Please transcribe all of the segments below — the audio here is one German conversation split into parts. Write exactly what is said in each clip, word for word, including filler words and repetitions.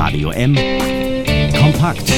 Radio M Kompakt.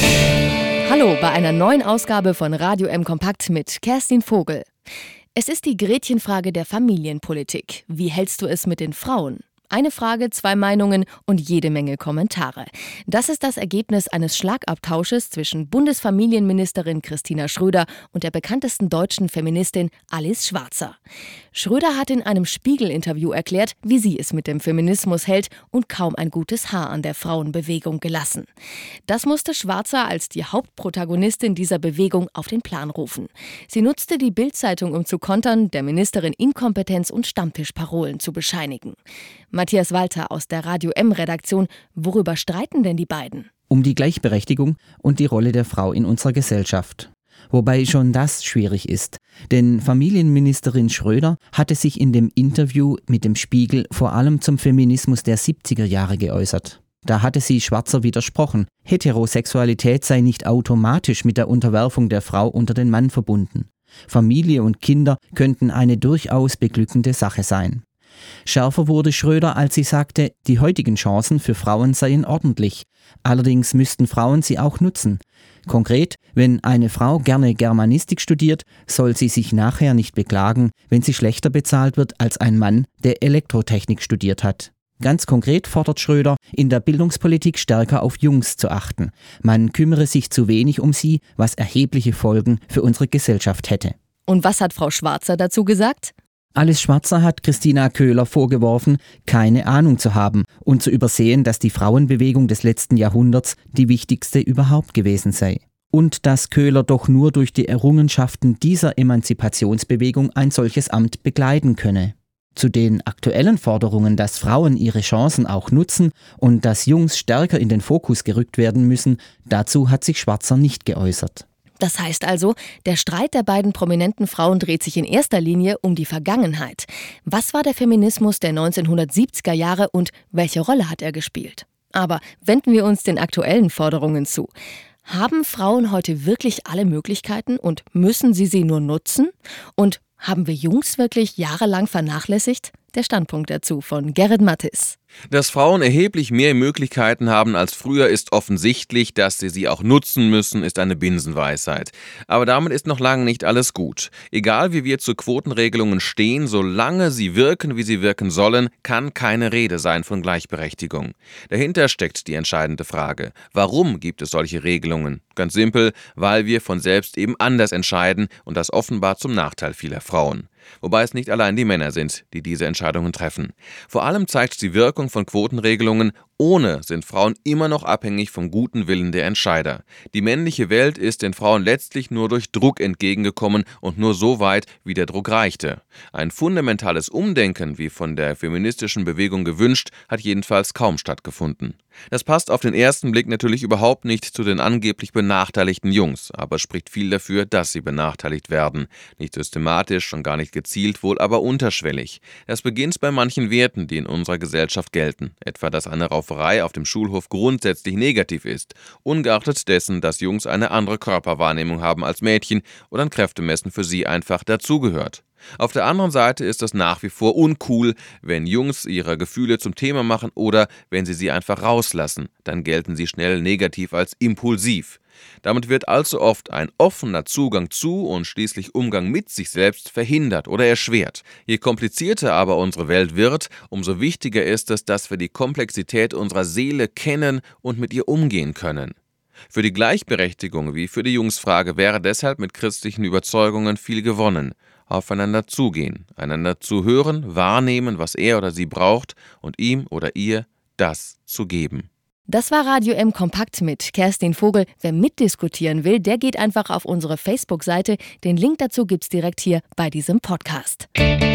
Hallo bei einer neuen Ausgabe von Radio M Kompakt mit Kerstin Vogel. Es ist die Gretchenfrage der Familienpolitik. Wie hältst du es mit den Frauen? Eine Frage, zwei Meinungen und jede Menge Kommentare. Das ist das Ergebnis eines Schlagabtausches zwischen Bundesfamilienministerin Christina Schröder und der bekanntesten deutschen Feministin Alice Schwarzer. Schröder hat in einem Spiegel-Interview erklärt, wie sie es mit dem Feminismus hält und kaum ein gutes Haar an der Frauenbewegung gelassen. Das musste Schwarzer als die Hauptprotagonistin dieser Bewegung auf den Plan rufen. Sie nutzte die Bild-Zeitung, um zu kontern, der Ministerin Inkompetenz und Stammtischparolen zu bescheinigen. Matthias Walter aus der Radio M-Redaktion. Worüber streiten denn die beiden? Um die Gleichberechtigung und die Rolle der Frau in unserer Gesellschaft. Wobei schon das schwierig ist, denn Familienministerin Schröder hatte sich in dem Interview mit dem Spiegel vor allem zum Feminismus der siebziger Jahre geäußert. Da hatte sie Schwarzer widersprochen. Heterosexualität sei nicht automatisch mit der Unterwerfung der Frau unter den Mann verbunden. Familie und Kinder könnten eine durchaus beglückende Sache sein. Schärfer wurde Schröder, als sie sagte, die heutigen Chancen für Frauen seien ordentlich. Allerdings müssten Frauen sie auch nutzen. Konkret, wenn eine Frau gerne Germanistik studiert, soll sie sich nachher nicht beklagen, wenn sie schlechter bezahlt wird als ein Mann, der Elektrotechnik studiert hat. Ganz konkret fordert Schröder, in der Bildungspolitik stärker auf Jungs zu achten. Man kümmere sich zu wenig um sie, was erhebliche Folgen für unsere Gesellschaft hätte. Und was hat Frau Schwarzer dazu gesagt? Alice Schwarzer hat Christina Köhler vorgeworfen, keine Ahnung zu haben und zu übersehen, dass die Frauenbewegung des letzten Jahrhunderts die wichtigste überhaupt gewesen sei. Und dass Köhler doch nur durch die Errungenschaften dieser Emanzipationsbewegung ein solches Amt bekleiden könne. Zu den aktuellen Forderungen, dass Frauen ihre Chancen auch nutzen und dass Jungs stärker in den Fokus gerückt werden müssen, dazu hat sich Schwarzer nicht geäußert. Das heißt also, der Streit der beiden prominenten Frauen dreht sich in erster Linie um die Vergangenheit. Was war der Feminismus der neunzehnhundertsiebziger Jahre und welche Rolle hat er gespielt? Aber wenden wir uns den aktuellen Forderungen zu. Haben Frauen heute wirklich alle Möglichkeiten und müssen sie sie nur nutzen? Und haben wir Jungs wirklich jahrelang vernachlässigt? Der Standpunkt dazu von Gerrit Mattis. Dass Frauen erheblich mehr Möglichkeiten haben als früher, ist offensichtlich. Dass sie sie auch nutzen müssen, ist eine Binsenweisheit. Aber damit ist noch lange nicht alles gut. Egal wie wir zu Quotenregelungen stehen, solange sie wirken, wie sie wirken sollen, kann keine Rede sein von Gleichberechtigung. Dahinter steckt die entscheidende Frage. Warum gibt es solche Regelungen? Ganz simpel, weil wir von selbst eben anders entscheiden und das offenbar zum Nachteil vieler Frauen. Wobei es nicht allein die Männer sind, die diese Entscheidungen treffen. Vor allem zeigt die Wirkung von Quotenregelungen, ohne sind Frauen immer noch abhängig vom guten Willen der Entscheider. Die männliche Welt ist den Frauen letztlich nur durch Druck entgegengekommen und nur so weit, wie der Druck reichte. Ein fundamentales Umdenken, wie von der feministischen Bewegung gewünscht, hat jedenfalls kaum stattgefunden. Das passt auf den ersten Blick natürlich überhaupt nicht zu den angeblich benachteiligten Jungs, aber spricht viel dafür, dass sie benachteiligt werden. Nicht systematisch, schon gar nicht gezielt, wohl aber unterschwellig. Das beginnt bei manchen Werten, die in unserer Gesellschaft gelten, etwa dass eine Rauferei auf dem Schulhof grundsätzlich negativ ist, ungeachtet dessen, dass Jungs eine andere Körperwahrnehmung haben als Mädchen oder ein Kräftemessen für sie einfach dazugehört. Auf der anderen Seite ist es nach wie vor uncool, wenn Jungs ihre Gefühle zum Thema machen oder wenn sie sie einfach rauslassen, dann gelten sie schnell negativ als impulsiv. Damit wird allzu oft ein offener Zugang zu und schließlich Umgang mit sich selbst verhindert oder erschwert. Je komplizierter aber unsere Welt wird, umso wichtiger ist es, dass wir die Komplexität unserer Seele kennen und mit ihr umgehen können. Für die Gleichberechtigung wie für die Jungsfrage wäre deshalb mit christlichen Überzeugungen viel gewonnen. Aufeinander zugehen, einander zuhören, wahrnehmen, was er oder sie braucht und ihm oder ihr das zu geben. Das war Radio M Kompakt mit Kerstin Vogel. Wer mitdiskutieren will, der geht einfach auf unsere Facebook-Seite. Den Link dazu gibt's direkt hier bei diesem Podcast.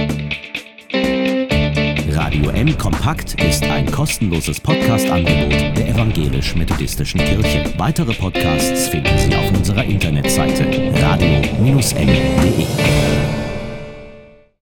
Radio M Kompakt ist ein kostenloses Podcast-Angebot der Evangelisch-Methodistischen Kirche. Weitere Podcasts finden Sie auf unserer Internetseite radio Bindestrich m punkt de.